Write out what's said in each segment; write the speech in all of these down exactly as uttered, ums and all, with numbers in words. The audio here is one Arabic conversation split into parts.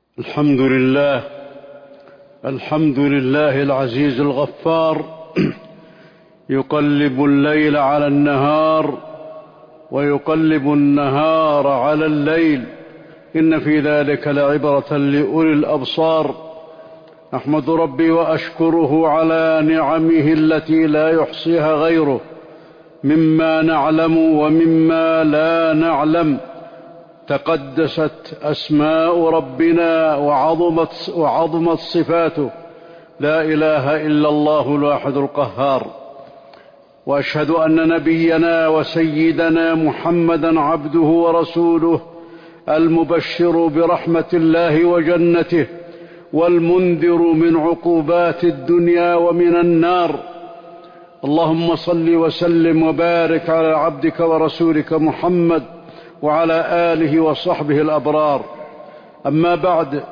الحمد لله الحمد لله العزيز الغفار، يقلب الليل على النهار ويقلب النهار على الليل، إن في ذلك لعبرة لأولي الأبصار. أحمد ربي وأشكره على نعمه التي لا يحصيها غيره، مما نعلم ومما لا نعلم. تقدست أسماء ربنا وعظمت, وعظمت صفاته، لا إله إلا الله الواحد القهار. وأشهد أن نبينا وسيدنا محمدا عبده ورسوله، المبشر برحمة الله وجنته، والمنذر من عقوبات الدنيا ومن النار. اللهم صل وسلم وبارك على عبدك ورسولك محمد وعلى آله وصحبه الأبرار. أما بعد،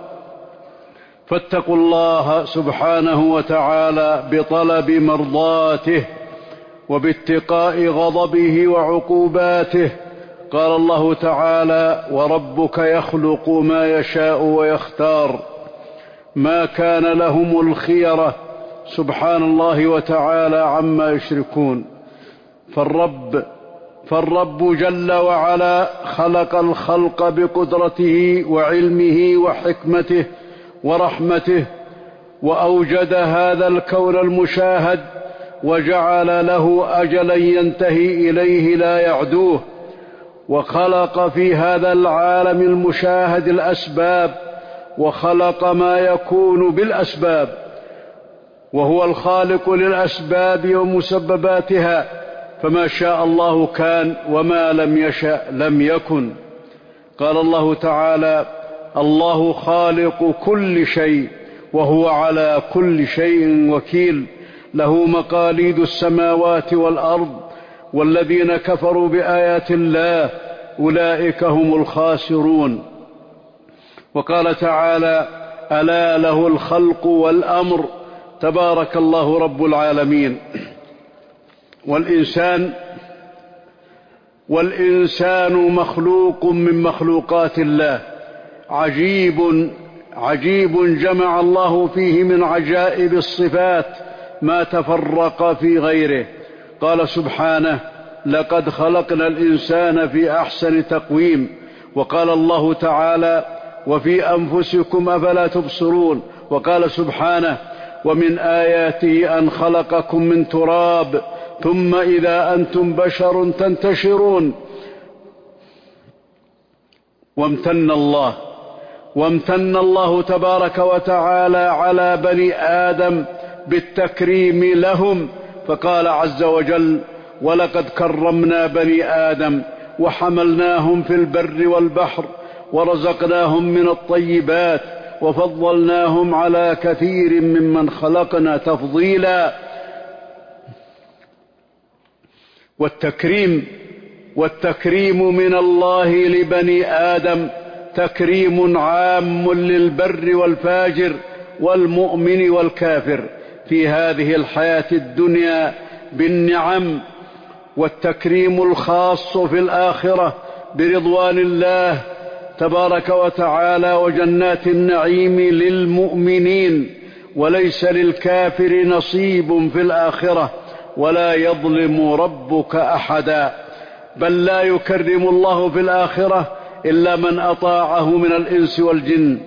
فاتقوا الله سبحانه وتعالى بطلب مرضاته وباتقاء غضبه وعقوباته. قال الله تعالى: وربك يخلق ما يشاء ويختار، ما كان لهم الخيرة، سبحان الله وتعالى عما يشركون. فالرب فالرب جل وعلا خلق الخلق بقدرته وعلمه وحكمته ورحمته، وأوجد هذا الكون المشاهد، وجعل له أجلا ينتهي إليه لا يعدوه، وخلق في هذا العالم المشاهد الأسباب، وخلق ما يكون بالأسباب، وهو الخالق للأسباب ومسبباتها، فما شاء الله كان وما لم يشأ لم يكن. قال الله تعالى: الله خالق كل شيء وهو على كل شيء وكيل، له مقاليد السماوات والأرض، والذين كفروا بآيات الله أولئك هم الخاسرون. وقال تعالى: ألا له الخلق والأمر، تبارك الله رب العالمين. والإنسان والإنسان مخلوق من مخلوقات الله، عجيب عجيب جمع الله فيه من عجائب الصفات ما تفرق في غيره. قال سبحانه: لقد خلقنا الإنسان في أحسن تقويم. وقال الله تعالى: وفي أنفسكم أفلا تبصرون. وقال سبحانه: ومن آياته أن خلقكم من تراب ثم إذا أنتم بشر تنتشرون. وامتن الله وامتن الله تبارك وتعالى على بني آدم بالتكريم لهم، فقال عز وجل: ولقد كرمنا بني آدم وحملناهم في البر والبحر ورزقناهم من الطيبات وفضلناهم على كثير ممن خلقنا تفضيلا. والتكريم والتكريم من الله لبني آدم تكريم عام للبر والفاجر والمؤمن والكافر في هذه الحياة الدنيا بالنعم، والتكريم الخاص في الآخرة برضوان الله تبارك وتعالى وجنات النعيم للمؤمنين، وليس للكافر نصيب في الآخرة، ولا يظلم ربك أحدا، بل لا يكرم الله في الآخرة إلا من أطاعه من الإنس والجن.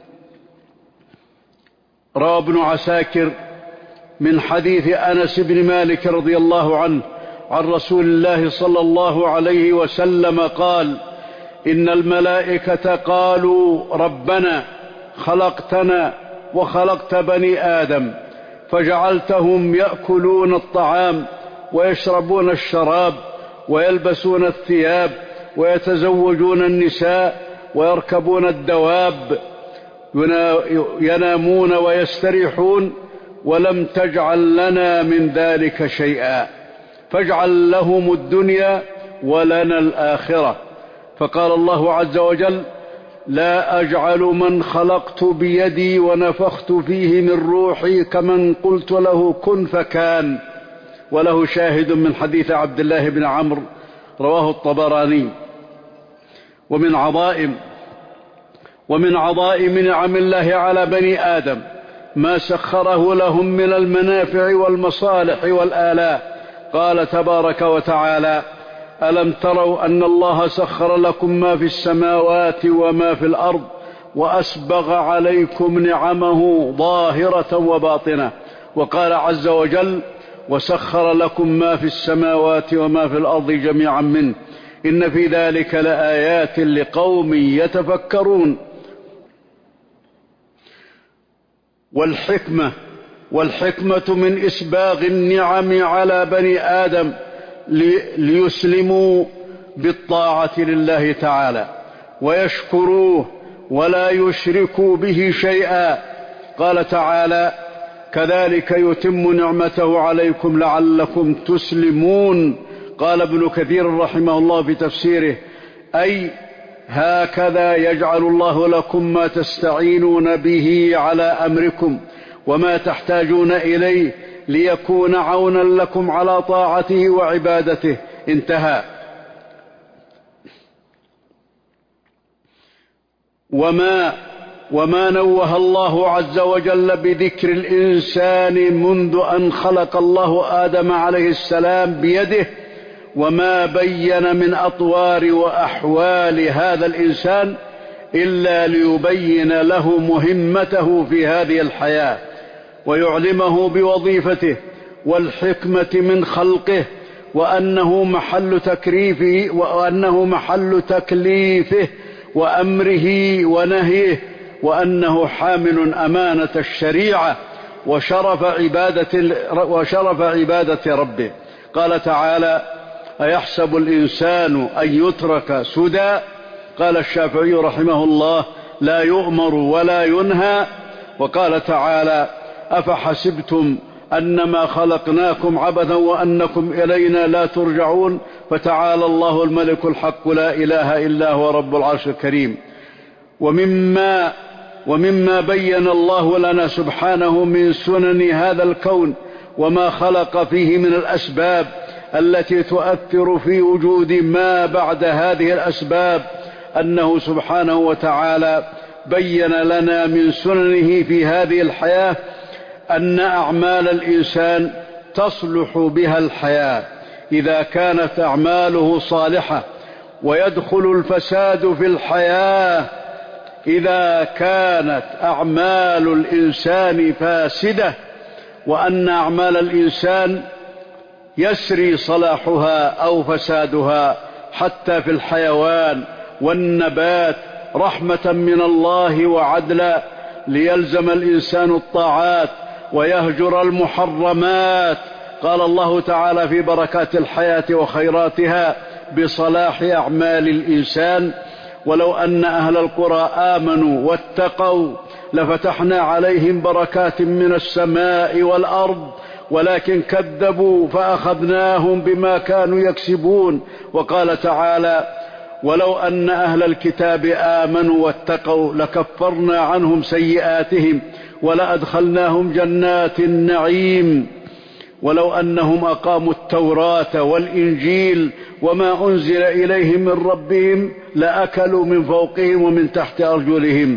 روى ابن عساكر من حديث أنس بن مالك رضي الله عنه عن رسول الله صلى الله عليه وسلم قال: إن الملائكة قالوا: ربنا خلقتنا وخلقت بني آدم فجعلتهم يأكلون الطعام ويشربون الشراب ويلبسون الثياب ويتزوجون النساء ويركبون الدواب، ينامون ويستريحون، ولم تجعل لنا من ذلك شيئا، فاجعل لهم الدنيا ولنا الآخرة. فقال الله عز وجل: لا أجعل من خلقت بيدي ونفخت فيه من روحي كمن قلت له كن فكان. وله شاهد من حديث عبد الله بن عمرو رواه الطبراني. ومن عظائم ومن عظائم نعم الله على بني آدم ما سخره لهم من المنافع والمصالح والآلاء. قال تبارك وتعالى: ألم تروا أن الله سخر لكم ما في السماوات وما في الأرض وأسبغ عليكم نعمه ظاهرة وباطنة. وقال عز وجل: وسخر لكم ما في السماوات وما في الأرض جميعا منه إن في ذلك لآيات لقوم يتفكرون. والحكمة والحكمة من إسباغ النعم على بني آدم ليسلموا بالطاعة لله تعالى ويشكروه ولا يشركوا به شيئا. قال تعالى: كذلك يتم نعمته عليكم لعلكم تسلمون. قال ابن كثير رحمه الله في تفسيره: أي هكذا يجعل الله لكم ما تستعينون به على أمركم وما تحتاجون إليه ليكون عونا لكم على طاعته وعبادته. انتهى. وما وما نوه الله عز وجل بذكر الإنسان منذ أن خلق الله آدم عليه السلام بيده، وما بين من أطوار وأحوال هذا الإنسان إلا ليبين له مهمته في هذه الحياة ويعلمه بوظيفته والحكمة من خلقه، وأنه محل تكريفه وأنه محل تكليفه وأمره ونهيه، وأنه حامل أمانة الشريعة وشرف عبادة, وشرف عبادة ربه. قال تعالى: أيحسب الإنسان أن يترك سدى؟ قال الشافعي رحمه الله: لا يؤمر ولا ينهى. وقال تعالى: أفحسبتم أنما خلقناكم عبثا وأنكم إلينا لا ترجعون. فتعالى الله الملك الحق لا إله إلا هو رب العرش الكريم. ومما, ومما بين الله لنا سبحانه من سنن هذا الكون وما خلق فيه من الأسباب التي تؤثر في وجود ما بعد هذه الأسباب، أنه سبحانه وتعالى بين لنا من سننه في هذه الحياة أن أعمال الإنسان تصلح بها الحياة إذا كانت أعماله صالحة، ويدخل الفساد في الحياة إذا كانت أعمال الإنسان فاسدة، وأن أعمال الإنسان يسري صلاحها أو فسادها حتى في الحيوان والنبات رحمة من الله وعدلا، ليلزم الإنسان الطاعات ويهجر المحرمات. قال الله تعالى في بركات الحياة وخيراتها بصلاح أعمال الإنسان: ولو أن أهل القرى آمنوا واتقوا لفتحنا عليهم بركات من السماء والأرض ولكن كذبوا فأخذناهم بما كانوا يكسبون. وقال تعالى: ولو أن أهل الكتاب آمنوا واتقوا لكفرنا عنهم سيئاتهم ولأدخلناهم جنات النعيم. ولو أنهم أقاموا التوراة والإنجيل وما أنزل إليهم من ربهم لأكلوا من فوقهم ومن تحت أرجلهم.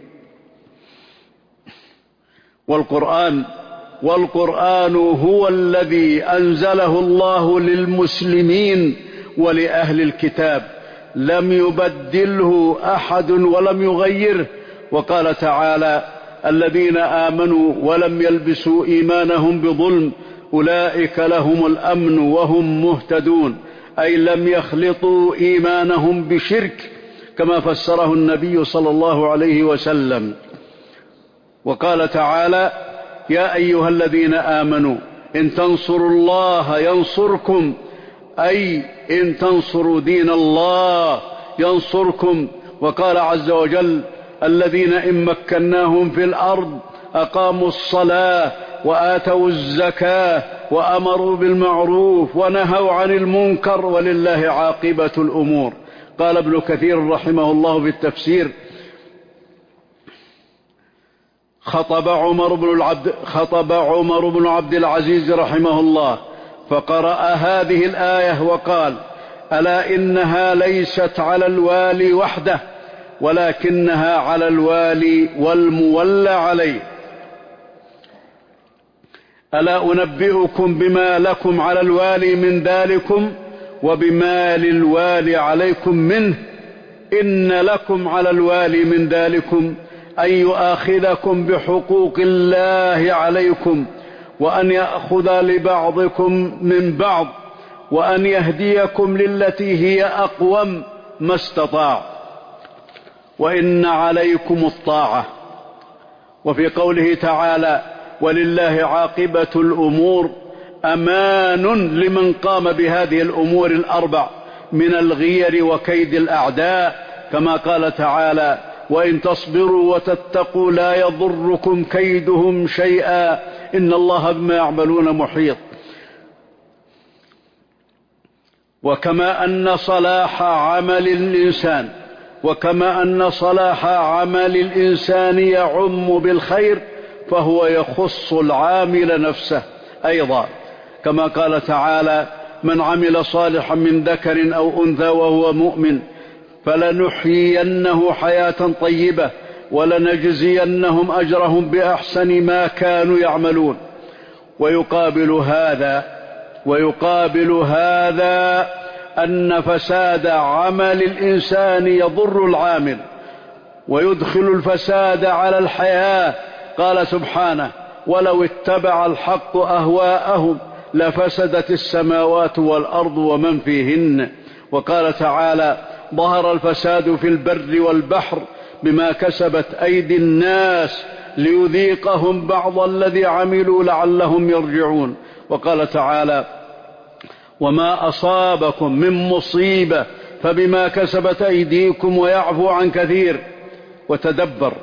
والقرآن والقرآن هو الذي أنزله الله للمسلمين ولأهل الكتاب، لم يبدله أحد ولم يغيره. وقال تعالى: الذين آمنوا ولم يلبسوا إيمانهم بظلم أولئك لهم الأمن وهم مهتدون، أي لم يخلطوا إيمانهم بشرك كما فسره النبي صلى الله عليه وسلم. وقال تعالى: يا أيها الذين آمنوا إن تنصروا الله ينصركم، أي إن تنصروا دين الله ينصركم. وقال عز وجل: الذين إن مكناهم في الأرض أقاموا الصلاة وآتوا الزكاة وأمروا بالمعروف ونهوا عن المنكر ولله عاقبة الأمور. قال ابن كثير رحمه الله في التفسير: خطب عمر بن العبد خطب عمر بن عبد العزيز رحمه الله فقرأ هذه الآية وقال: ألا إنها ليست على الوالي وحده ولكنها على الوالي والمولى عليه. ألا أنبئكم بما لكم على الوالي من ذلكم وبما للوالي عليكم منه؟ إن لكم على الوالي من ذلكم أن يؤاخذكم بحقوق الله عليكم، وأن يأخذ لبعضكم من بعض، وأن يهديكم للتي هي أقوم ما استطاع، وإن عليكم الطاعة. وفي قوله تعالى: ولله عاقبة الأمور، أمان لمن قام بهذه الأمور الأربع من الغير وكيد الأعداء، كما قال تعالى: وإن تصبروا وتتقوا لا يضركم كيدهم شيئا إن الله بما يعملون محيط. وكما أن صلاح عمل الإنسان وكما أن صلاح عمل الإنسان يعم بالخير، فهو يخص العامل نفسه أيضا، كما قال تعالى: من عمل صالحا من ذكر أو أنثى وهو مؤمن فلنحيينه حياة طيبة ولنجزينهم أجرهم بأحسن ما كانوا يعملون. ويقابل هذا ويقابل هذا أن فساد عمل الإنسان يضر العامل ويدخل الفساد على الحياة. قال سبحانه: ولو اتبع الحق أهواءهم لفسدت السماوات والأرض ومن فيهن. وقال تعالى: ظهر الفساد في البر والبحر بما كسبت أيدي الناس ليذيقهم بعض الذي عملوا لعلهم يرجعون. وقال تعالى: وما أصابكم من مصيبة فبما كسبت أيديكم ويعفو عن كثير. وتدبر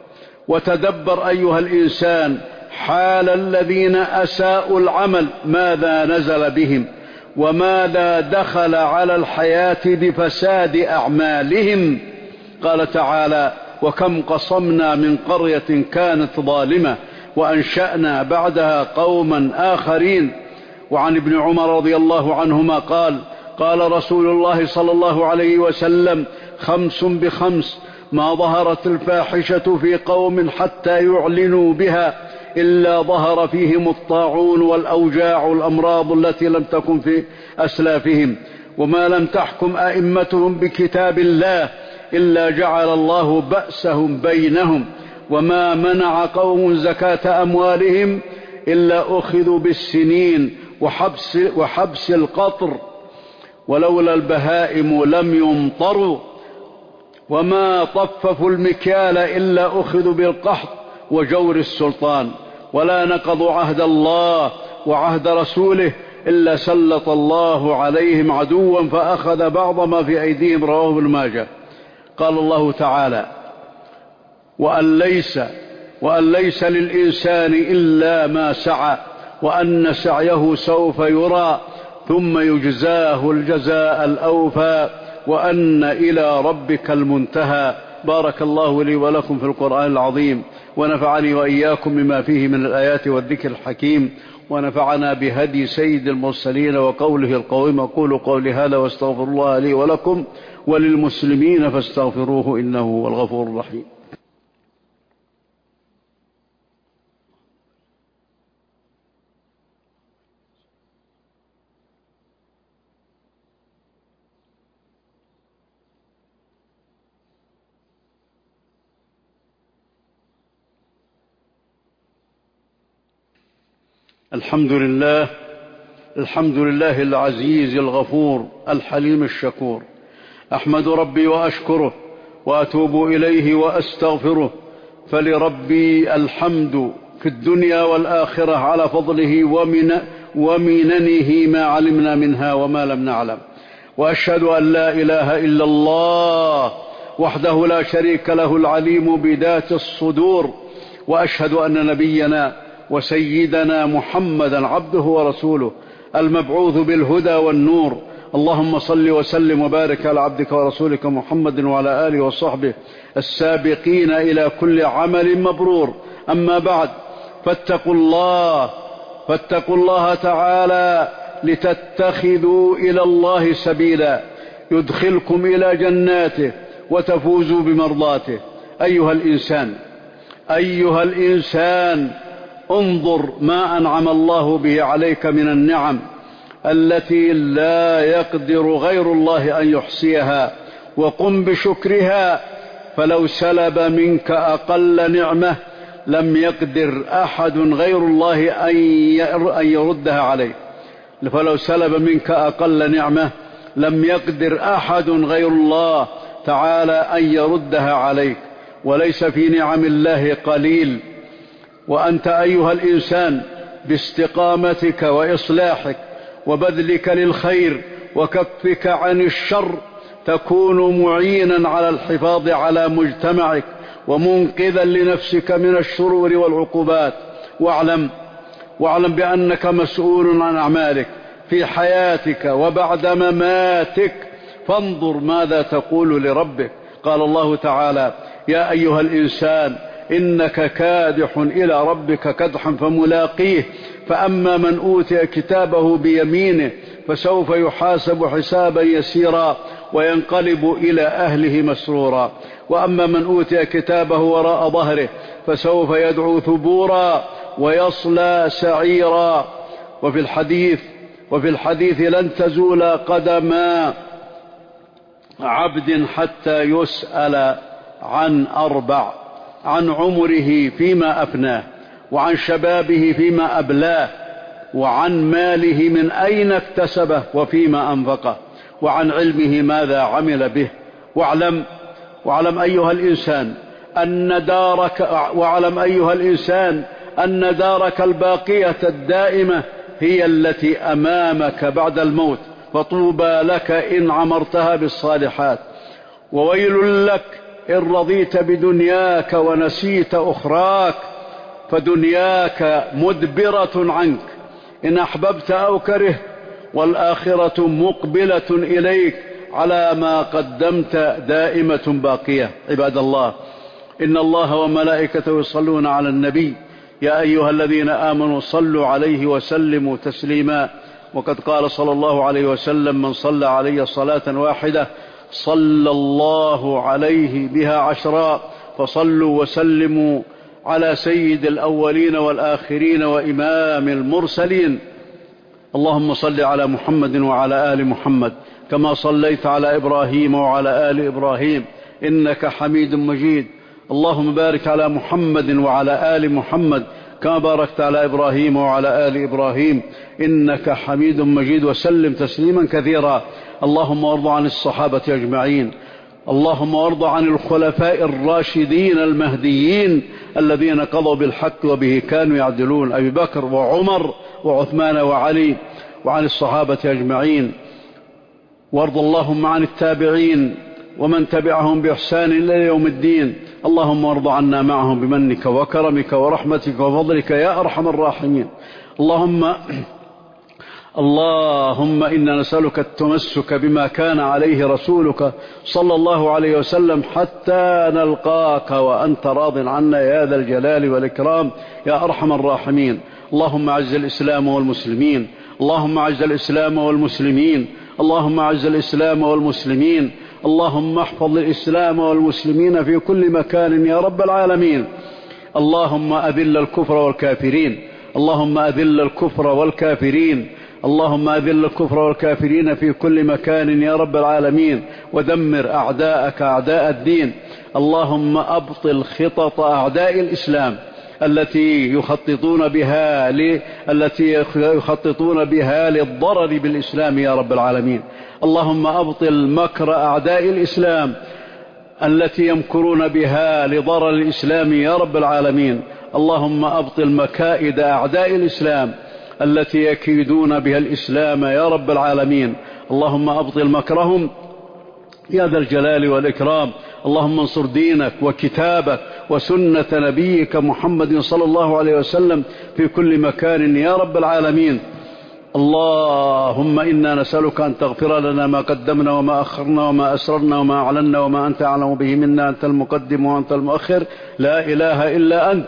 وتدبر أيها الإنسان حال الذين أساءوا العمل، ماذا نزل بهم وماذا دخل على الحياة بفساد أعمالهم. قال تعالى: وكم قصمنا من قرية كانت ظالمة وأنشأنا بعدها قوما آخرين. وعن ابن عمر رضي الله عنهما قال: قال رسول الله صلى الله عليه وسلم: خمس بخمس ما ظهرت الفاحشة في قوم حتى يعلنوا بها إلا ظهر فيهم الطاعون والأوجاع الأمراض التي لم تكن في أسلافهم، وما لم تحكم أئمتهم بكتاب الله إلا جعل الله بأسهم بينهم، وما منع قوم زكاة أموالهم إلا أخذوا بالسنين وحبس, وحبس القطر، ولولا البهائم لم يمطروا، وما طففوا المكيال إلا أخذوا بالقحط وجور السلطان، ولا نقضوا عهد الله وعهد رسوله إلا سلط الله عليهم عدوا فأخذ بعض ما في أيديهم. رواه ابن ماجه. قال الله تعالى: وأن ليس, وأن ليس للإنسان إلا ما سعى وأن سعيه سوف يرى ثم يجزاه الجزاء الأوفى وأن إلى ربك المنتهى. بارك الله لي ولكم في القرآن العظيم، ونفعني وإياكم بما فيه من الآيات والذكر الحكيم، ونفعنا بهدي سيد المرسلين وقوله القويم. أقول قولي هذا واستغفر الله لي ولكم وللمسلمين فاستغفروه إنه هو الغفور الرحيم. الحمد لله الحمد لله العزيز الغفور الحليم الشكور. أحمد ربي وأشكره وأتوب إليه وأستغفره، فلربي الحمد في الدنيا والآخرة على فضله ومن ومننه ما علمنا منها وما لم نعلم. وأشهد أن لا إله إلا الله وحده لا شريك له العليم بذات الصدور، وأشهد أن نبينا وسيدنا محمدا عبده ورسوله المبعوث بالهدى والنور. اللهم صل وسلم وبارك على عبدك ورسولك محمد وعلى آله وصحبه السابقين إلى كل عمل مبرور. أما بعد، فاتقوا الله فاتقوا الله تعالى لتتخذوا إلى الله سبيلا يدخلكم إلى جناته وتفوزوا بمرضاته. أيها الإنسان أيها الإنسان انظر ما أنعم الله به عليك من النعم التي لا يقدر غير الله أن يحصيها، وقم بشكرها، فلو سلب منك أقل نعمة لم يقدر أحد غير الله أن يردها عليك. فلو سلب منك أقل نعمة لم يقدر أحد غير الله تعالى أن يردها عليك، وليس في نعم الله قليل. وأنت أيها الإنسان باستقامتك وإصلاحك وبذلك للخير وكفك عن الشر تكون معينا على الحفاظ على مجتمعك ومنقذا لنفسك من الشرور والعقوبات. واعلم واعلم بأنك مسؤول عن أعمالك في حياتك وبعد مماتك، فانظر ماذا تقول لربك. قال الله تعالى: يا أيها الإنسان إنك كادح إلى ربك كدحا فملاقيه، فأما من أوتي كتابه بيمينه فسوف يحاسب حسابا يسيرا وينقلب إلى أهله مسرورا، وأما من أوتي كتابه وراء ظهره فسوف يدعو ثبورا ويصلى سعيرا. وفي الحديث وفي الحديث لن تزول قدما عبد حتى يسأل عن أربع: عن عمره فيما أفناه، وعن شبابه فيما أبلاه، وعن ماله من أين اكتسبه وفيما أنفقه، وعن علمه ماذا عمل به. واعلم واعلم أيها الإنسان أن دارك واعلم أيها الإنسان أن دارك الباقية الدائمة هي التي أمامك بعد الموت، فطوبى لك إن عمرتها بالصالحات، وويل لك إن رضيت بدنياك ونسيت أخراك، فدنياك مدبرة عنك إن أحببت أو كرهت، والآخرة مقبلة إليك على ما قدمت دائمة باقية. عباد الله، إن الله وملائكته يصلون على النبي، يا أيها الذين آمنوا صلوا عليه وسلموا تسليما. وقد قال صلى الله عليه وسلم: من صلى علي صلاة واحدة صلى الله عليه بها عشرا. فصلوا وسلموا على سيد الأولين والآخرين وإمام المرسلين. اللهم صل على محمد وعلى آل محمد كما صليت على إبراهيم وعلى آل إبراهيم إنك حميد مجيد. اللهم بارك على محمد وعلى آل محمد كما باركت على إبراهيم وعلى آل إبراهيم إنك حميد مجيد، وسلم تسليما كثيرا. اللهم وارض عن الصحابة أجمعين، اللهم وارض عن الخلفاء الراشدين المهديين الذين قضوا بالحق وبه كانوا يعدلون، أبي بكر وعمر وعثمان وعلي، وعن الصحابة أجمعين. وارض اللهم عن التابعين ومن تبعهم بإحسان إلى يوم الدين. اللهم وارض عنا معهم بمنك وكرمك ورحمتك وفضلك يا أرحم الراحمين. اللهم اللهم إنا نسألك التمسك بما كان عليه رسولك صلى الله عليه وسلم حتى نلقاك وأنت راض عنا يا ذا الجلال والإكرام يا أرحم الراحمين. اللهم أعز الإسلام والمسلمين، اللهم أعز الإسلام والمسلمين، اللهم أعز الإسلام والمسلمين، اللهم احفظ الإسلام والمسلمين في كل مكان يا رب العالمين. اللهم أذل الكفر والكافرين، اللهم أذل الكفر والكافرين، اللهم أذل الكفر والكافرين في كل مكان يا رب العالمين، ودمر أعداءك أعداء الدين. اللهم أبطل خطط أعداء الإسلام التي يخططون بها ل... التي يخططون بها للضرر بالإسلام يا رب العالمين. اللهم أبطل مكر أعداء الإسلام التي يمكرون بها لضرر الإسلام يا رب العالمين. اللهم أبطل مكائد أعداء الإسلام التي يكيدون بها الإسلام يا رب العالمين. اللهم أبطل مكرهم يا ذا الجلال والإكرام. اللهم انصر دينك وكتابك وسنة نبيك محمد صلى الله عليه وسلم في كل مكان يا رب العالمين. اللهم إنا نسألك أن تغفر لنا ما قدمنا وما أخرنا وما أسررنا وما أعلنا وما أنت أعلم به منا، أنت المقدم وأنت المؤخر، لا إله إلا أنت.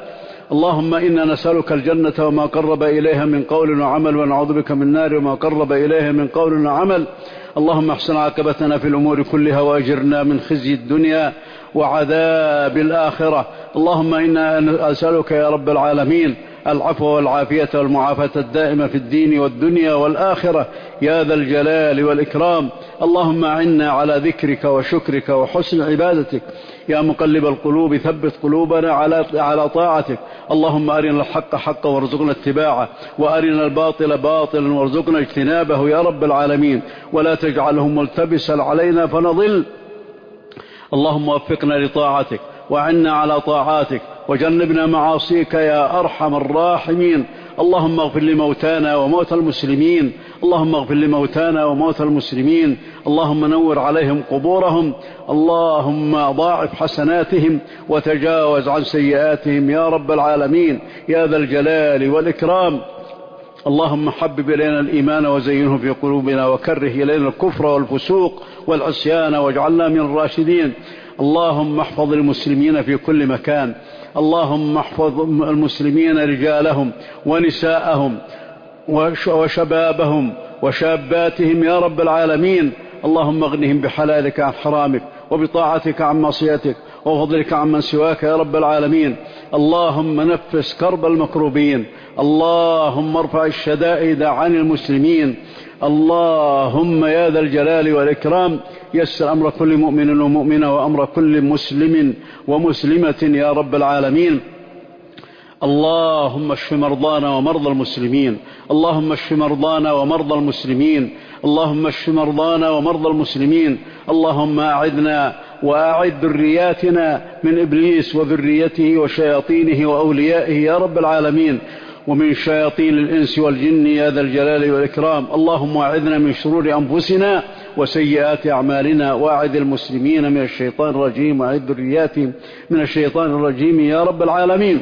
اللهم إنا نسألك الجنة وما قرب إليها من قول وعمل، ونعوذ بك من النار وما قرب إليها من قول وعمل. اللهم احسن عاقبتنا في الأمور كلها، وأجرنا من خزي الدنيا وعذاب الآخرة. اللهم إنا نسألك يا رب العالمين العفو والعافية والمعافاة الدائمة في الدين والدنيا والآخرة يا ذا الجلال والإكرام. اللهم أعنا على ذكرك وشكرك وحسن عبادتك. يا مقلب القلوب ثبت قلوبنا على على طاعتك. اللهم أرنا الحق حقا وارزقنا اتباعه، وأرنا الباطل باطلا وارزقنا اجتنابه يا رب العالمين، ولا تجعله ملتبسا علينا فنضل. اللهم وفقنا لطاعتك، وعنا على طاعاتك، وجنبنا معاصيك يا أرحم الراحمين. اللهم اغفر لموتانا وموتى المسلمين، اللهم اغفر لموتانا وموتى المسلمين. اللهم نور عليهم قبورهم، اللهم ضاعف حسناتهم وتجاوز عن سيئاتهم يا رب العالمين يا ذا الجلال والإكرام. اللهم حبب إلينا الإيمان وزينه في قلوبنا، وكره إلينا الكفر والفسوق والعصيان واجعلنا من الراشدين. اللهم احفظ المسلمين في كل مكان، اللهم احفظ المسلمين رجالهم ونساءهم وشبابهم وشاباتهم يا رب العالمين. اللهم اغنهم بحلالك عن حرامك، وبطاعتك عن معصيتك، وفضلك عن من سواك يا رب العالمين. اللهم نفس كرب المكروبين، اللهم ارفع الشدائد عن المسلمين. اللهم يا ذا الجلال والإكرام يسر أمر كل مؤمن ومؤمنة، وأمر كل مسلم ومسلمة يا رب العالمين. اللهم اشف مرضانا ومرضى المسلمين، اللهم اشف مرضانا ومرضى المسلمين، اللهم اشف مرضانا ومرضى المسلمين. اللهم أعذنا وأعذ ذرياتنا من إبليس وذريته وشياطينه وأوليائه يا رب العالمين، ومن شياطين الإنس والجن يا ذا الجلال والإكرام. اللهم أعذنا من شرور أنفسنا وسيئات أعمالنا، وأعذ المسلمين من الشيطان الرجيم، وأعذ ذرياتهم من الشيطان الرجيم يا رب العالمين.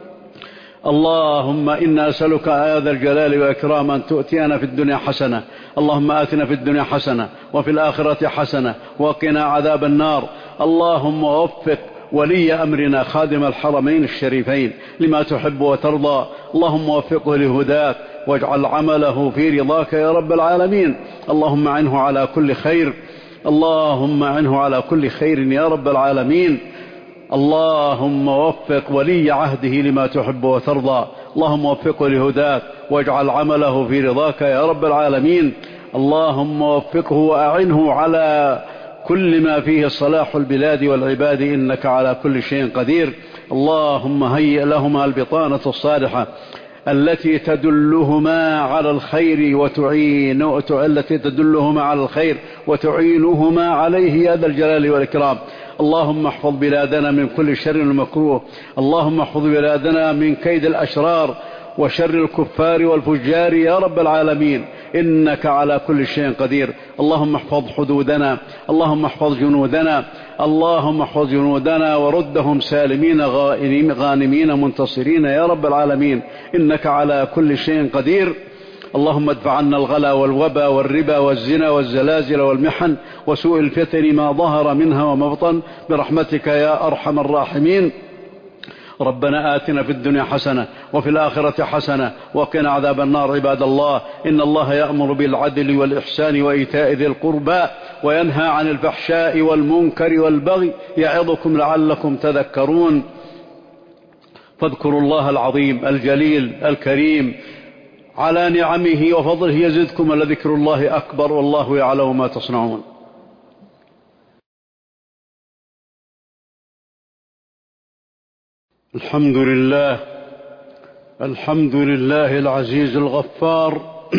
اللهم إنا نسألك هذا الجلال والإكرام أن تؤتينا في الدنيا حسنة، اللهم آتنا في الدنيا حسنة وفي الآخرة حسنة وقنا عذاب النار. اللهم وفق ولي أمرنا خادم الحرمين الشريفين لما تحب وترضى، اللهم وفقه لهداك، واجعل عمله في رضاك يا رب العالمين. اللهم عنه على كل خير، اللهم عنه على كل خير يا رب العالمين. اللهم وفق ولي عهده لما تحب وترضى، اللهم وفقه لهداك، واجعل عمله في رضاك يا رب العالمين. اللهم وفقه وأعنه على كل ما فيه صلاح البلاد والعباد، إنك على كل شيء قدير. اللهم هيئ لهما البطانة الصالحة التي تدلهما على الخير وتعين التي تدلهما على الخير وتعينهما عليه يا ذا الجلال والإكرام. اللهم احفظ بلادنا من كل شر ومكروه، اللهم احفظ بلادنا من كيد الأشرار وشر الكفار والفجار يا رب العالمين، إنك على كل شيء قدير. اللهم احفظ حدودنا، اللهم احفظ جنودنا، اللهم احفظ جنودنا وردهم سالمين غانمين منتصرين يا رب العالمين، إنك على كل شيء قدير. اللهم ادفع عنا الغلا والوبا والربا والزنا والزلازل والمحن وسوء الفتن ما ظهر منها وما بطن برحمتك يا أرحم الراحمين. ربنا آتنا في الدنيا حسنة وفي الآخرة حسنة وقنا عذاب النار. عباد الله، إن الله يأمر بالعدل والإحسان وإيتاء ذي القربى وينهى عن الفحشاء والمنكر والبغي، يعظكم لعلكم تذكرون. فاذكروا الله العظيم الجليل الكريم على نعمه وفضله يزدكم، ولذكر الله أكبر، والله يعلم ما تصنعون. الحمد لله، الحمد لله العزيز الغفار،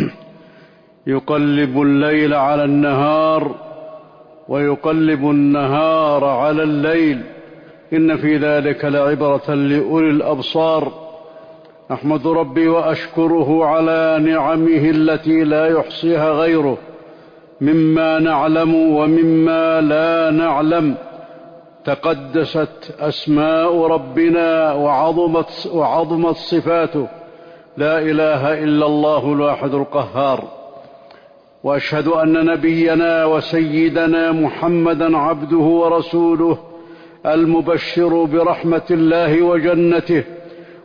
يقلب الليل على النهار ويقلب النهار على الليل، إن في ذلك لعبرة لأولي الأبصار. أحمد ربي وأشكره على نعمه التي لا يحصيها غيره، مما نعلم ومما لا نعلم. تقدست أسماء ربنا وعظمت, وعظمت صفاته، لا إله إلا الله الواحد القهار. وأشهد أن نبينا وسيدنا محمدا عبده ورسوله، المبشر برحمة الله وجنته،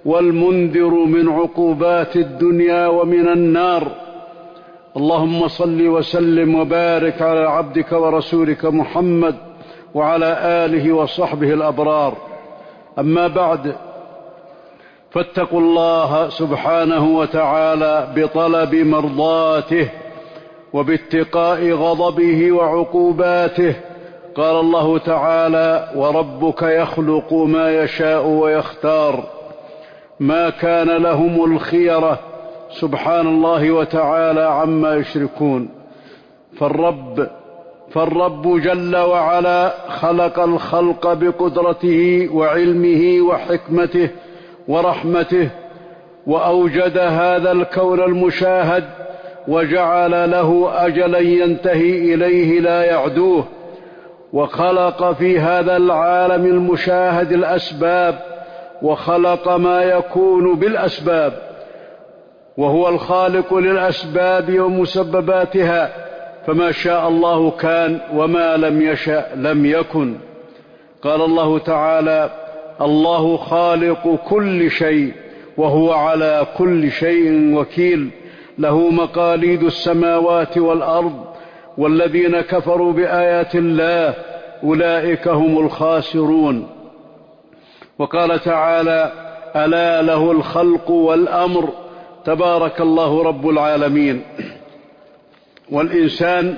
والمنذر من عقوبات الدنيا ومن النار. اللهم صل وسلم وبارك على عبدك ورسولك محمد وعلى آله وصحبه الأبرار. أما بعد، فاتقوا الله سبحانه وتعالى بطلب مرضاته وباتقاء غضبه وعقوباته. قال الله تعالى: وربك يخلق ما يشاء ويختار، ما كان لهم الخيرة، سبحان الله وتعالى عما يشركون. فالرب فالرب جل وعلا خلق الخلق بقدرته وعلمه وحكمته ورحمته، وأوجد هذا الكون المشاهد وجعل له أجلا ينتهي إليه لا يعدوه، وخلق في هذا العالم المشاهد الأسباب، وخلق ما يكون بالأسباب، وهو الخالق للأسباب ومسبباتها، فما شاء الله كان وما لم يشأ لم يكن. قال الله تعالى: الله خالق كل شيء وهو على كل شيء وكيل، له مقاليد السماوات والأرض، والذين كفروا بآيات الله أولئك هم الخاسرون. وقال تعالى: ألا له الخلق والأمر، تبارك الله رب العالمين. والإنسان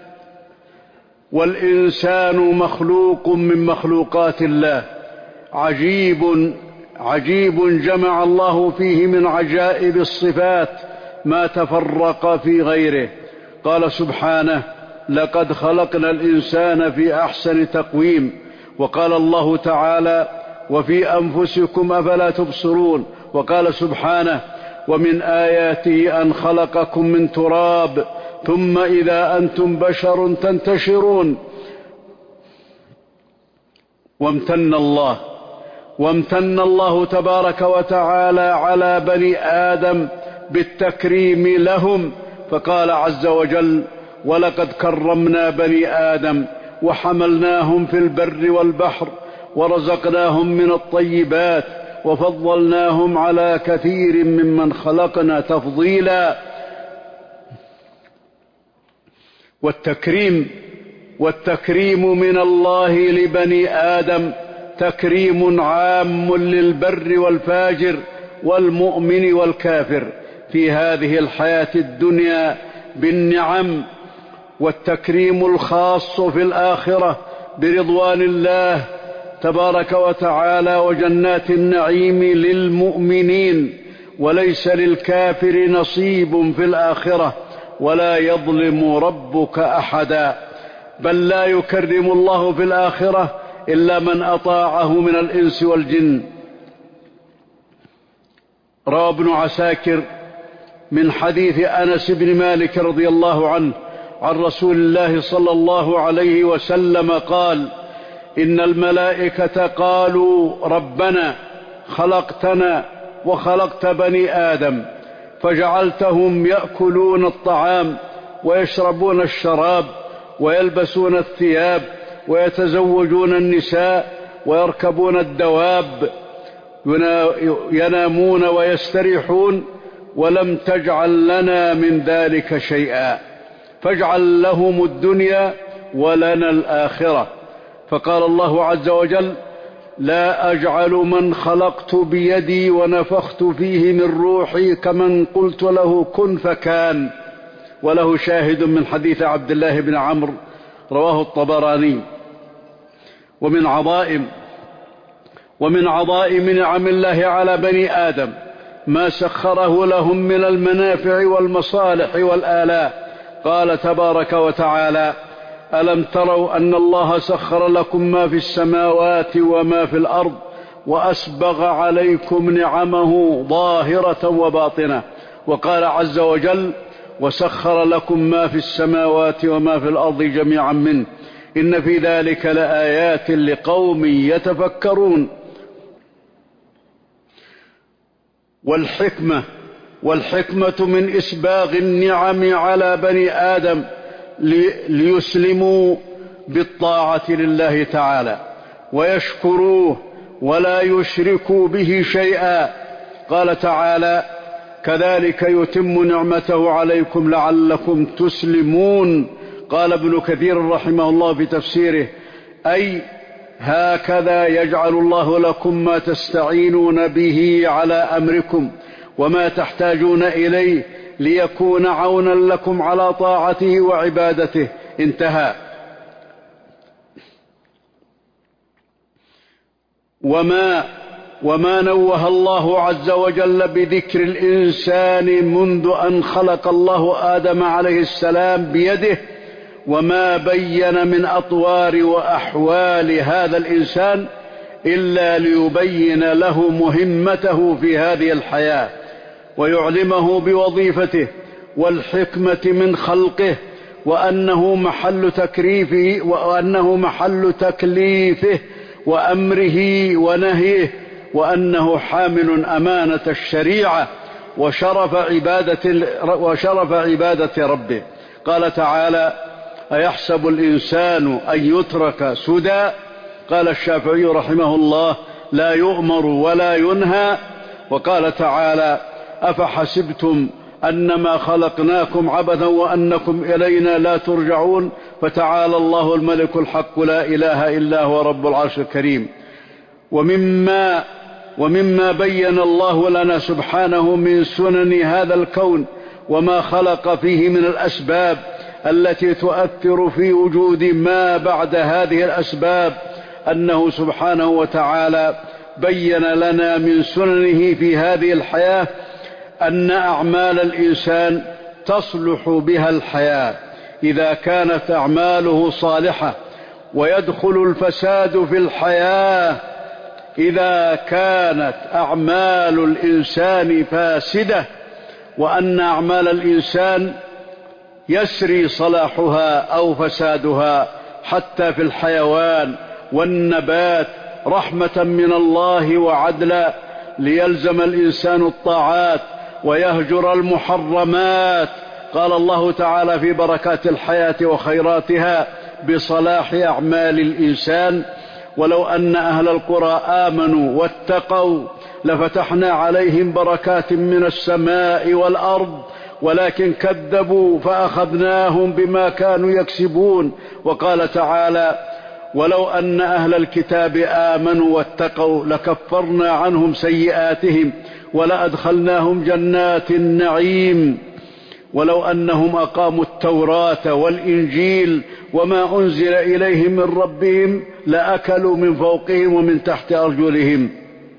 والإنسان مخلوق من مخلوقات الله، عجيب عجيب جمع الله فيه من عجائب الصفات ما تفرق في غيره. قال سبحانه: لقد خلقنا الإنسان في أحسن تقويم. وقال الله تعالى: وفي أنفسكم أفلا تبصرون. وقال سبحانه: ومن آياته أن خلقكم من تراب ثم إذا أنتم بشر تنتشرون. وامتن الله وامتن الله تبارك وتعالى على بني آدم بالتكريم لهم، فقال عز وجل: ولقد كرمنا بني آدم وحملناهم في البر والبحر ورزقناهم من الطيبات وفضلناهم على كثير ممن خلقنا تفضيلا. والتكريم والتكريم من الله لبني آدم تكريم عام للبر والفاجر والمؤمن والكافر في هذه الحياة الدنيا بالنعم، والتكريم الخاص في الآخرة برضوان الله تبارك وتعالى وجنات النعيم للمؤمنين، وليس للكافر نصيب في الآخرة، ولا يظلم ربك أحدا، بل لا يكرم الله في الآخرة إلا من أطاعه من الإنس والجن. روى ابن عساكر من حديث أنس بن مالك رضي الله عنه عن رسول الله صلى الله عليه وسلم قال: إن الملائكة قالوا ربنا خلقتنا وخلقت بني آدم فجعلتهم يأكلون الطعام ويشربون الشراب ويلبسون الثياب ويتزوجون النساء ويركبون الدواب، ينامون ويستريحون، ولم تجعل لنا من ذلك شيئا، فاجعل لهم الدنيا ولنا الآخرة. فقال الله عز وجل: لا أجعل من خلقت بيدي ونفخت فيه من روحي كمن قلت له كن فكان. وله شاهد من حديث عبد الله بن عمرو رواه الطبراني. ومن عظائم ومن عظائم نعم الله على بني آدم ما سخره لهم من المنافع والمصالح والآلاء. قال تبارك وتعالى: ألم تروا أن الله سخر لكم ما في السماوات وما في الأرض وأسبغ عليكم نعمه ظاهرة وباطنة. وقال عز وجل: وسخر لكم ما في السماوات وما في الأرض جميعا منه إن في ذلك لآيات لقوم يتفكرون. والحكمة والحكمة من إسباغ النعم على بني آدم ليسلموا بالطاعة لله تعالى ويشكروه ولا يشركوا به شيئا، قال تعالى: كذلك يتم نعمته عليكم لعلكم تسلمون. قال ابن كثير رحمه الله في تفسيره: أي هكذا يجعل الله لكم ما تستعينون به على أمركم وما تحتاجون إليه ليكون عونا لكم على طاعته وعبادته. انتهى. وما وما نوه الله عز وجل بذكر الإنسان منذ أن خلق الله آدم عليه السلام بيده، وما بين من أطوار وأحوال هذا الإنسان إلا ليبين له مهمته في هذه الحياة ويعلمه بوظيفته والحكمة من خلقه، وأنه محل تكريفه وأنه محل تكليفه وأمره ونهيه، وأنه حامل أمانة الشريعة وشرف عبادة, وشرف عبادة ربه. قال تعالى: أيحسب الإنسان أن يترك سدى؟ قال الشافعي رحمه الله: لا يؤمر ولا ينهى. وقال تعالى: أفحسبتم أنما خلقناكم عبثا وأنكم إلينا لا ترجعون. فتعالى الله الملك الحق لا إله إلا هو رب العرش الكريم. ومما, ومما بين الله لنا سبحانه من سنن هذا الكون وما خلق فيه من الأسباب التي تؤثر في وجود ما بعد هذه الأسباب، أنه سبحانه وتعالى بين لنا من سننه في هذه الحياة أن أعمال الإنسان تصلح بها الحياة إذا كانت أعماله صالحة، ويدخل الفساد في الحياة إذا كانت أعمال الإنسان فاسدة، وأن أعمال الإنسان يسري صلاحها أو فسادها حتى في الحيوان والنبات رحمة من الله وعدلا، ليلزم الإنسان الطاعات ويهجر المحرمات. قال الله تعالى في بركات الحياة وخيراتها بصلاح أعمال الإنسان: ولو أن أهل القرى آمنوا واتقوا لفتحنا عليهم بركات من السماء والأرض ولكن كذبوا فأخذناهم بما كانوا يكسبون. وقال تعالى: ولو أن أهل الكتاب آمنوا واتقوا لكفرنا عنهم سيئاتهم ولأدخلناهم جنات النعيم. ولو أنهم أقاموا التوراة والإنجيل وما أنزل إليهم من ربهم لأكلوا من فوقهم ومن تحت أرجلهم.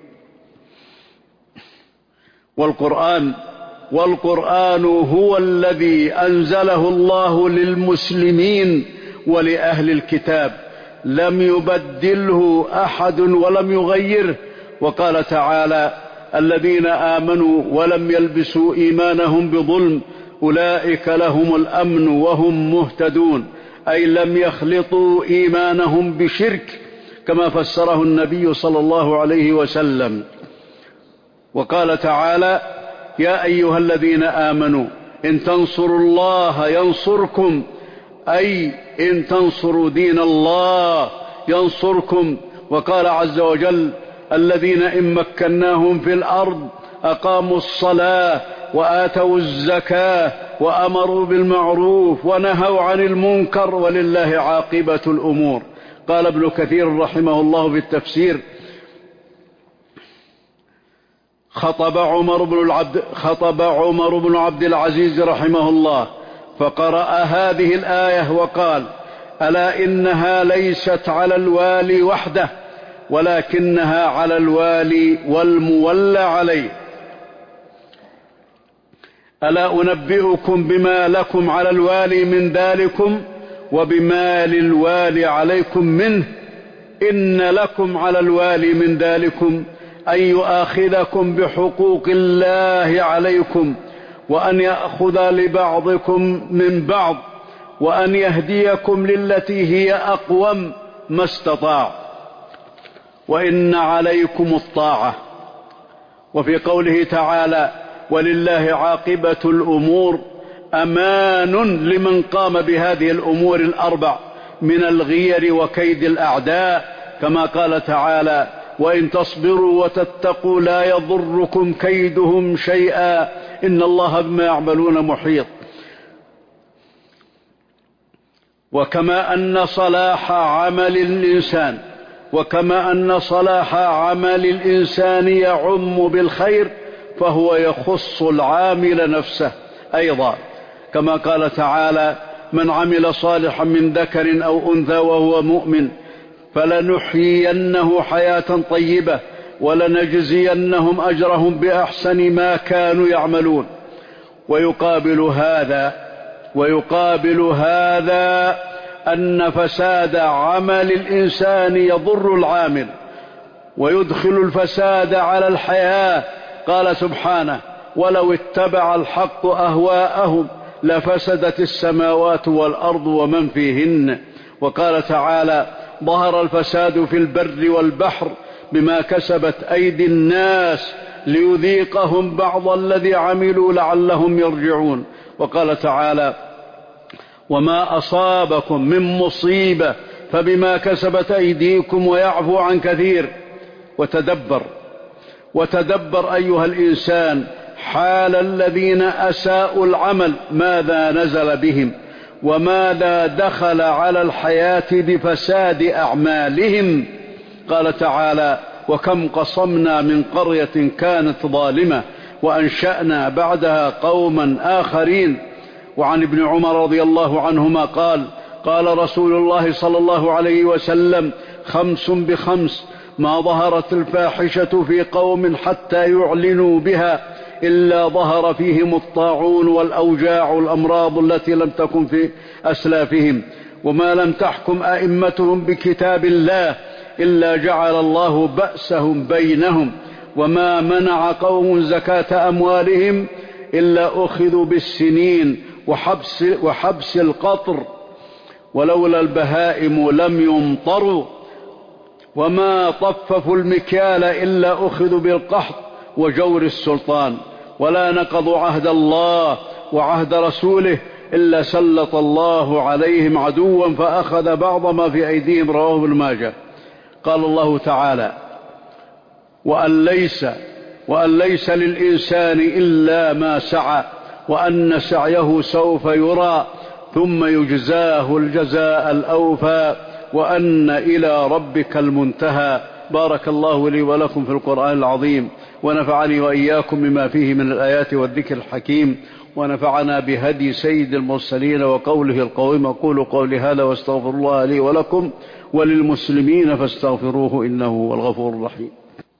والقرآن والقرآن هو الذي أنزله الله للمسلمين ولأهل الكتاب، لم يبدله أحد ولم يغيره. وقال تعالى: الذين آمنوا ولم يلبسوا إيمانهم بظلم أولئك لهم الأمن وهم مهتدون، أي لم يخلطوا إيمانهم بشرك كما فسره النبي صلى الله عليه وسلم. وقال تعالى: يا أيها الذين آمنوا إن تنصروا الله ينصركم، أي إن تنصروا دين الله ينصركم. وقال عز وجل: الذين إن مكناهم في الأرض أقاموا الصلاة وآتوا الزكاة وأمروا بالمعروف ونهوا عن المنكر ولله عاقبة الأمور. قال ابن كثير رحمه الله في التفسير: خطب عمر بن العبد خطب عمر بن عبد العزيز رحمه الله فقرأ هذه الآية وقال: ألا إنها ليست على الوالي وحده ولكنها على الوالي والمولى عليه. ألا أنبئكم بما لكم على الوالي من ذلكم وبما للوالي عليكم منه؟ إن لكم على الوالي من ذلكم أن يؤاخذكم بحقوق الله عليكم، وأن يأخذ لبعضكم من بعض، وأن يهديكم للتي هي أقوم ما استطاع، وإن عليكم الطاعة. وفي قوله تعالى: ولله عاقبة الأمور، أمان لمن قام بهذه الأمور الأربع من الغير وكيد الأعداء، كما قال تعالى: وإن تصبروا وتتقوا لا يضركم كيدهم شيئا إن الله بما يعملون محيط. وكما أن صلاح عمل الإنسان وكما أن صلاح عمل الإنسان يعم بالخير، فهو يخص العامل نفسه أيضا، كما قال تعالى: من عمل صالحا من ذكر أو أنثى وهو مؤمن فلنحيينه حياة طيبة ولنجزينهم أجرهم بأحسن ما كانوا يعملون. ويقابل هذا ويقابل هذا أن فساد عمل الإنسان يضر العامل ويدخل الفساد على الحياة. قال سبحانه: ولو اتبع الحق أهواءهم لفسدت السماوات والأرض ومن فيهن. وقال تعالى: ظهر الفساد في البر والبحر بما كسبت أيدي الناس ليذيقهم بعض الذي عملوا لعلهم يرجعون. وقال تعالى: وما أصابكم من مصيبة فبما كسبت أيديكم ويعفو عن كثير. وتدبر وتدبر أيها الإنسان حال الذين أساءوا العمل، ماذا نزل بهم وماذا دخل على الحياة بفساد أعمالهم. قال تعالى: وكم قصمنا من قرية كانت ظالمة وأنشأنا بعدها قوما آخرين. وعن ابن عمر رضي الله عنهما قال: قال رسول الله صلى الله عليه وسلم: خمس بخمس ما ظهرت الفاحشة في قوم حتى يعلنوا بها إلا ظهر فيهم الطاعون والأوجاع والأمراض التي لم تكن في أسلافهم، وما لم تحكم أئمتهم بكتاب الله إلا جعل الله بأسهم بينهم، وما منع قوم زكاة أموالهم إلا أخذوا بالسنين وحبس, وحبس القطر، ولولا البهائم لم يمطروا، وما طففوا المكيال إلا أخذوا بالقحط وجور السلطان، ولا نقضوا عهد الله وعهد رسوله إلا سلط الله عليهم عدوا فأخذ بعض ما في أيديهم. رواه ابن ماجه. قال الله تعالى: وأن ليس, وأن ليس للإنسان إلا ما سعى وأن سعيه سوف يرى ثم يجزاه الجزاء الأوفى وأن إلى ربك المنتهى. بارك الله لي ولكم في القرآن العظيم، ونفعني وإياكم بما فيه من الآيات والذكر الحكيم، ونفعنا بهدي سيد المرسلين وقوله القويم. أقول قولي هذا واستغفر الله لي ولكم وللمسلمين فاستغفروه إنه هو الغفور الرحيم.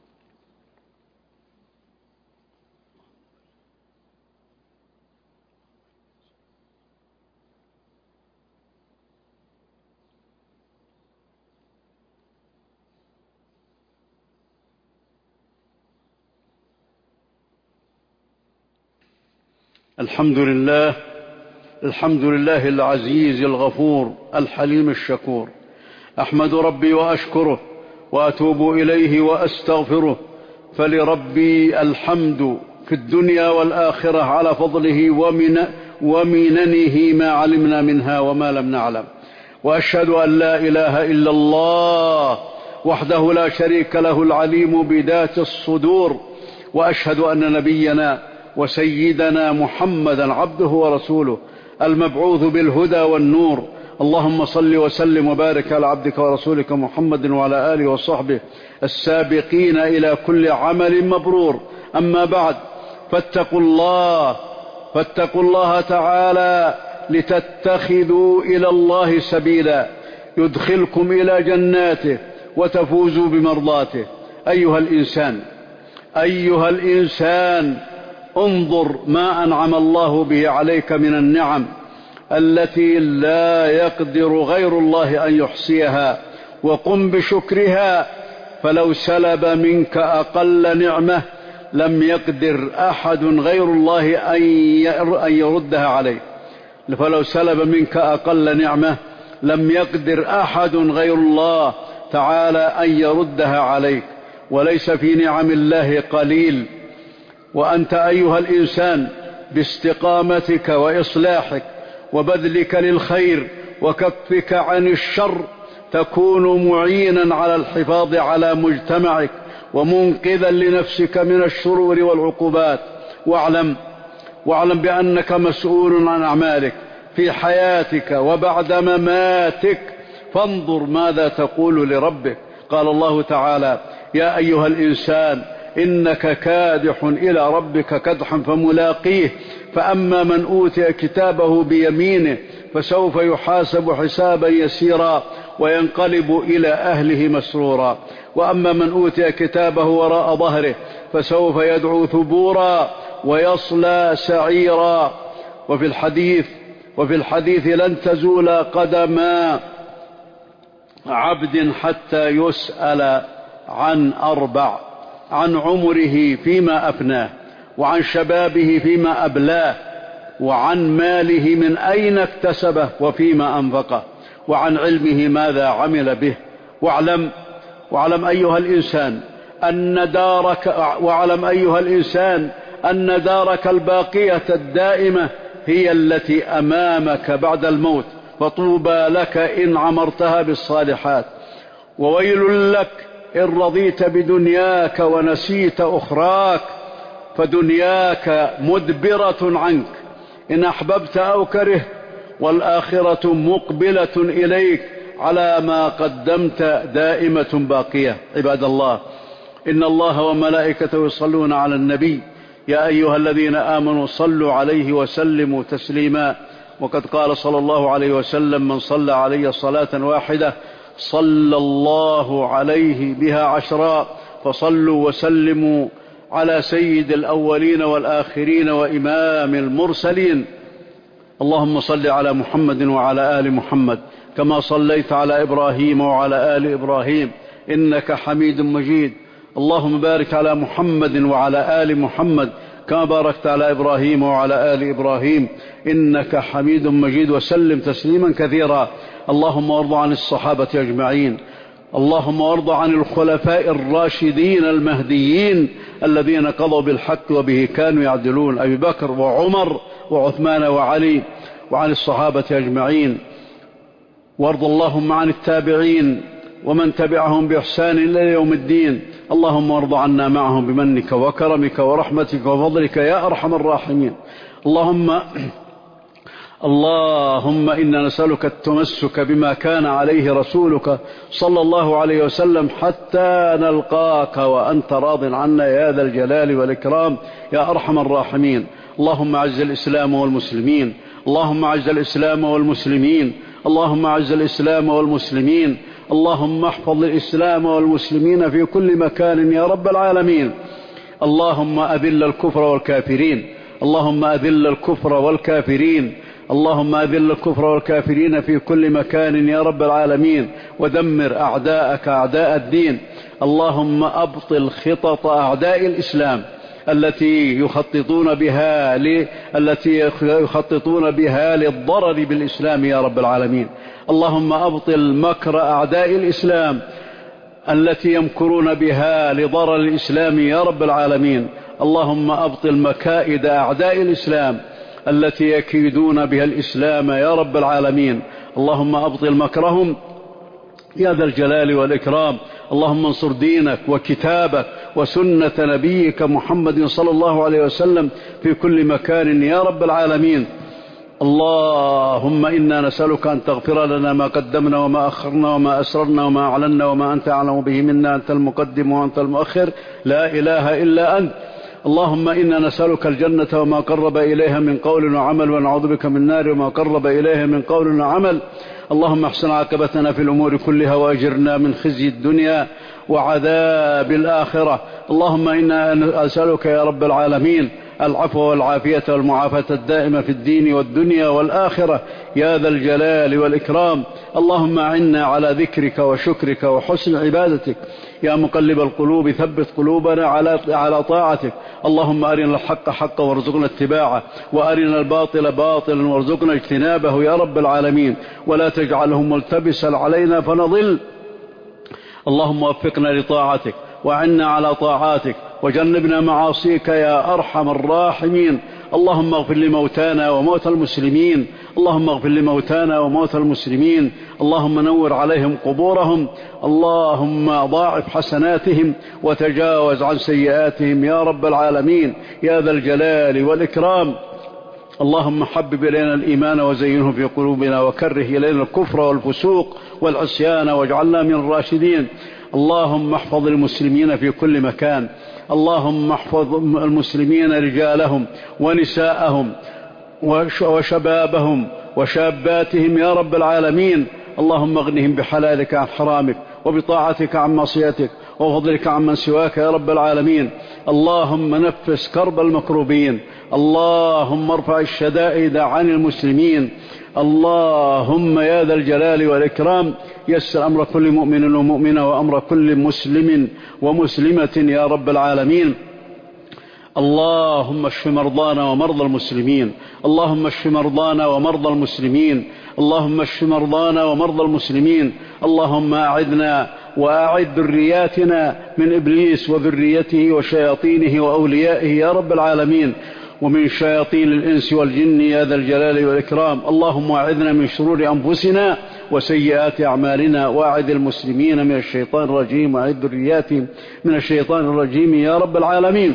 الحمد لله الحمد لله العزيز الغفور الحليم الشكور. أحمد ربي وأشكره وأتوب إليه وأستغفره، فلربي الحمد في الدنيا والآخرة على فضله ومن ومننه ما علمنا منها وما لم نعلم. وأشهد أن لا إله إلا الله وحده لا شريك له العليم بذات الصدور، وأشهد أن نبينا وسيدنا محمدا عبده ورسوله المبعوث بالهدى والنور. اللهم صل وسلم وبارك على عبدك ورسولك محمد وعلى آله وصحبه السابقين إلى كل عمل مبرور. أما بعد، فاتقوا الله فاتقوا الله تعالى لتتخذوا إلى الله سبيلا يدخلكم إلى جناته وتفوزوا بمرضاته. أيها الإنسان أيها الإنسان انظر ما أنعم الله به عليك من النعم التي لا يقدر غير الله أن يحصيها، وقم بشكرها، فلو سلب منك أقل نعمة لم يقدر أحد غير الله أن يردها عليك. فلو سلب منك أقل نعمة لم يقدر أحد غير الله تعالى أن يردها عليك، وليس في نعم الله قليل. وأنت أيها الإنسان باستقامتك وإصلاحك وبذلك للخير وكفك عن الشر تكون معينا على الحفاظ على مجتمعك ومنقذا لنفسك من الشرور والعقوبات. واعلم واعلم بأنك مسؤول عن أعمالك في حياتك وبعد مماتك، فانظر ماذا تقول لربك. قال الله تعالى: يا أيها الإنسان إنك كادح إلى ربك كدحا فملاقيه، فأما من أوتي كتابه بيمينه فسوف يحاسب حسابا يسيرا وينقلب إلى أهله مسرورا، وأما من أوتي كتابه وراء ظهره فسوف يدعو ثبورا ويصلى سعيرا. وفي الحديث وفي الحديث لن تزول قدما عبد حتى يسأل عن أربع: عن عمره فيما أفناه، وعن شبابه فيما أبلاه، وعن ماله من أين اكتسبه وفيما أنفقه، وعن علمه ماذا عمل به. واعلم واعلم أيها الإنسان أن دارك واعلم أيها الإنسان أن دارك الباقية الدائمة هي التي أمامك بعد الموت، فطوبى لك إن عمرتها بالصالحات، وويل لك إن رضيت بدنياك ونسيت أخراك، فدنياك مدبرة عنك إن أحببت أو كرهت، والآخرة مقبلة إليك على ما قدمت دائمة باقية. عباد الله، إن الله وملائكته يصلون على النبي، يا أيها الذين آمنوا صلوا عليه وسلموا تسليما. وقد قال صلى الله عليه وسلم: من صلى علي صلاة واحدة صلى الله عليه بها عشرا، فصلوا وسلموا على سيد الأولين والآخرين وإمام المرسلين. اللهم صل على محمد وعلى آل محمد كما صليت على إبراهيم وعلى آل إبراهيم إنك حميد مجيد. اللهم بارك على محمد وعلى آل محمد كما باركت على إبراهيم وعلى آل إبراهيم إنك حميد مجيد، وسلم تسليما كثيرا. اللهم وارض عن الصحابة أجمعين، اللهم وارض عن الخلفاء الراشدين المهديين الذين قضوا بالحق وبه كانوا يعدلون، أبي بكر وعمر وعثمان وعلي، وعن الصحابة أجمعين. وارض اللهم عن التابعين ومن تبعهم بإحسان إلى يوم الدين. اللهم وارض عنا معهم بمنك وكرمك ورحمتك وفضلك يا أرحم الراحمين. اللهم اللهم إنا نسألك التمسك بما كان عليه رسولك صلى الله عليه وسلم حتى نلقاك وأنت راض عنا يا ذا الجلال والإكرام يا أرحم الراحمين. اللهم أعز الإسلام والمسلمين، اللهم أعز الإسلام والمسلمين، اللهم أعز الإسلام والمسلمين، اللهم احفظ الإسلام والمسلمين في كل مكان يا رب العالمين. اللهم أذل الكفر والكافرين، اللهم أذل الكفر والكافرين، اللهم أذل الكفر والكافرين في كل مكان يا رب العالمين، ودمر أعداءك أعداء الدين. اللهم أبطل خطط أعداء الإسلام التي يخططون بها ل... التي يخططون بها للضرر بالإسلام يا رب العالمين. اللهم أبطل مكر أعداء الإسلام التي يمكرون بها لضرر الإسلام يا رب العالمين. اللهم أبطل مكائد أعداء الإسلام التي يكيدون بها الإسلام يا رب العالمين. اللهم أبطل مكرهم يا ذا الجلال والإكرام. اللهم انصر دينك وكتابك وسنة نبيك محمد صلى الله عليه وسلم في كل مكان يا رب العالمين. اللهم إنا نسألك أن تغفر لنا ما قدمنا وما أخرنا وما أسررنا وما أعلنا وما أنت أعلم به منا، أنت المقدم وأنت المؤخر، لا إله إلا أنت. اللهم إنا نسألك الجنة وما قرب إليها من قول وعمل، ونعوذ بك من النار وما قرب إليها من قول وعمل. اللهم احسن عاقبتنا في الأمور كلها وأجرنا من خزي الدنيا وعذاب الآخرة. اللهم إنا نسألك يا رب العالمين العفو والعافية والمعافاة الدائمة في الدين والدنيا والآخرة يا ذا الجلال والإكرام. اللهم أعنا على ذكرك وشكرك وحسن عبادتك يا مقلب القلوب، ثبت قلوبنا على على طاعتك. اللهم أرنا الحق حقا وارزقنا اتباعه، وأرنا الباطل باطلا وارزقنا اجتنابه يا رب العالمين، ولا تجعله ملتبسا علينا فنضل. اللهم وفقنا لطاعتك وعنا على طاعاتك وجنبنا معاصيك يا أرحم الراحمين. اللهم اغفر لموتانا وموتى المسلمين، اللهم اغفر لموتانا وموتى المسلمين، اللهم نور عليهم قبورهم، اللهم ضاعف حسناتهم وتجاوز عن سيئاتهم يا رب العالمين يا ذا الجلال والإكرام. اللهم حبب إلينا الإيمان وزينه في قلوبنا وكره إلينا الكفر والفسوق والعصيان واجعلنا من الراشدين. اللهم احفظ المسلمين في كل مكان، اللهم احفظ المسلمين رجالهم ونساءهم وشبابهم وشاباتهم يا رب العالمين. اللهم اغنهم بحلالك عن حرامك وبطاعتك عن معصيتك وفضلك عن من سواك يا رب العالمين. اللهم نفس كرب المكروبين، اللهم ارفع الشدائد عن المسلمين. اللهم يا ذا الجلال والإكرام يسر أمر كل مؤمن ومؤمنة وأمر كل مسلم ومسلمة يا رب العالمين. اللهم اشف مرضانا ومرضى المسلمين، اللهم اشف مرضانا ومرضى المسلمين، اللهم اشف مرضانا ومرضى المسلمين. اللهم أعذنا وأعذ ذرياتنا من إبليس وذريته وشياطينه وأوليائه يا رب العالمين، ومن شياطين الإنس والجن يا ذا الجلال والإكرام. اللهم أعذنا من شرور أنفسنا وسيئات أعمالنا، وأعذ المسلمين من الشيطان الرجيم، وأعذ ذرياتهم من الشيطان الرجيم يا رب العالمين.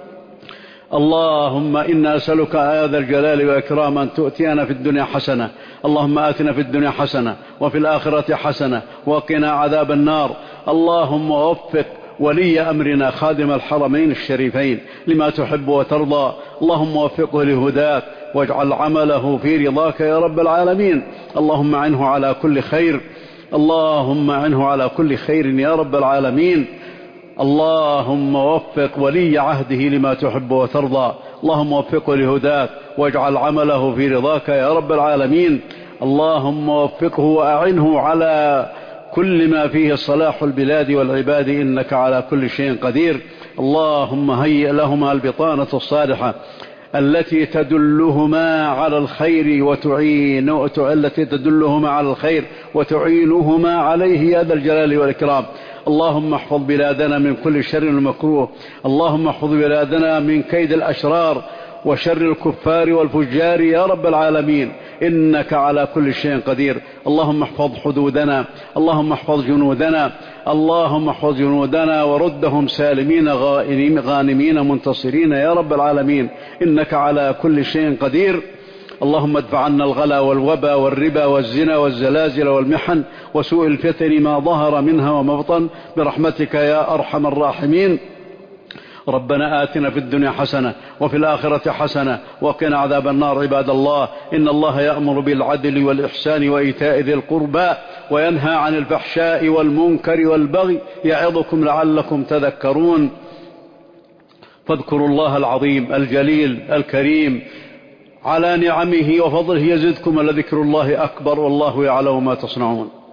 اللهم إنا نسألك هذا الجلال والإكرام أن تؤتينا في الدنيا حسنة، اللهم آتنا في الدنيا حسنة وفي الآخرة حسنة وقنا عذاب النار. اللهم وفق ولي أمرنا خادم الحرمين الشريفين لما تحب وترضى، اللهم وفقه لهداك واجعل عمله في رضاك يا رب العالمين. اللهم عنه على كل خير، اللهم عنه على كل خير يا رب العالمين. اللهم وفق ولي عهده لما تحب وترضى، اللهم وفقه لهداك واجعل عمله في رضاك يا رب العالمين. اللهم وفقه وأعنه على كل ما فيه صلاح البلاد والعباد إنك على كل شيء قدير. اللهم هيئ لهما البطانة الصالحة التي تدلهما على الخير وتعين التي تدلهما على الخير وتعينهما عليه يا ذا الجلال والإكرام. اللهم احفظ بلادنا من كل شر ومكروه، اللهم احفظ بلادنا من كيد الأشرار وشر الكفار والفجار يا رب العالمين إنك على كل شيء قدير. اللهم احفظ حدودنا، اللهم احفظ جنودنا، اللهم احفظ جنودنا وردهم سالمين غانمين منتصرين يا رب العالمين إنك على كل شيء قدير. اللهم ادفع عنا الغلا والوبا والربا والزنا والزلازل والمحن وسوء الفتن ما ظهر منها وما بطن برحمتك يا أرحم الراحمين. ربنا آتنا في الدنيا حسنة وفي الآخرة حسنة وقنا عذاب النار. عباد الله، إن الله يأمر بالعدل والإحسان وإيتاء ذي القربى وينهى عن الفحشاء والمنكر والبغي يعظكم لعلكم تذكرون. فاذكروا الله العظيم الجليل الكريم على نعمه وفضله يزدكم، ولذكر الله أكبر والله يعلم ما تصنعون.